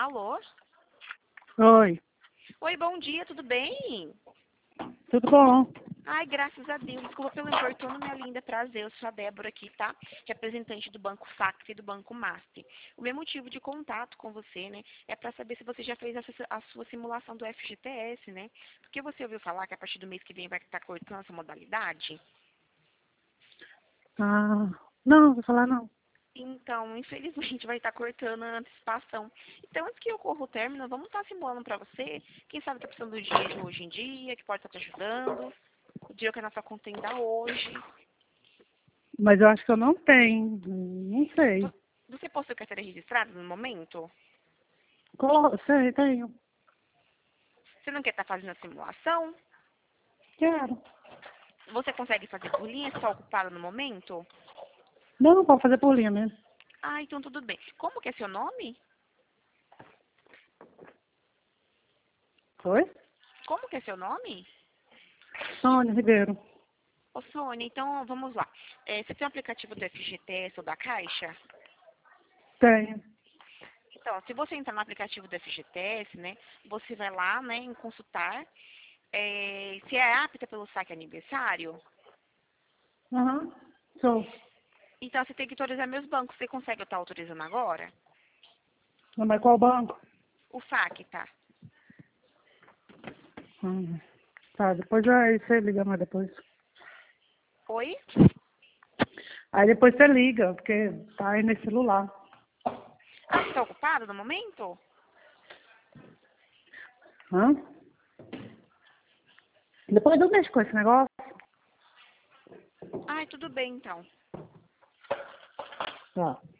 Alô? Oi, Oi, bom dia, tudo bem? tudo bom? Ai, graças a Deus. Desculpa pelo importuno, minha linda. Prazer, eu sou a Débora aqui, tá? Representante do Banco Facto e do Banco Master. O meu motivo de contato com você, né, é para saber se você já fez a sua simulação do FGTS, né? Porque você ouviu falar que a partir do mês que vem vai estar cortando essa modalidade? Ah, não, vou falar não. Então, infelizmente, vai estar cortando a antecipação. Então, antes que ocorra o término, vamos estar simulando para você. Quem sabe está precisando do dinheiro de hoje em dia, que pode estar te ajudando. O dinheiro que a nossa conta ainda hoje. Mas eu acho que eu não tenho, não sei. Você possui carteira registrada no momento? Sei, tenho. Você não quer estar fazendo a simulação? Quero. Você consegue fazer por linha? Você está ocupada no momento? Não, pode fazer por linha mesmo. Ah, então tudo bem. Como que é seu nome? Oi? Como que é seu nome? Sônia Ribeiro. Ô, Sônia, então vamos lá. Você tem um aplicativo do FGTS ou da Caixa? Tenho. Então, se você entrar no aplicativo do FGTS, né, você vai lá, né, em consultar se é apta pelo saque aniversário. Aham, sou. Então, você tem que autorizar meus bancos. Você consegue estar autorizando agora? Não, mas qual banco? O saque, tá? Hum. Tá, depois aí você liga mais depois. Oi? Aí depois você liga, porque tá aí nesse celular. Ah, você está ocupado no momento? Hã? Depois eu mexo com esse negócio. Ai, tudo bem, então. Tá.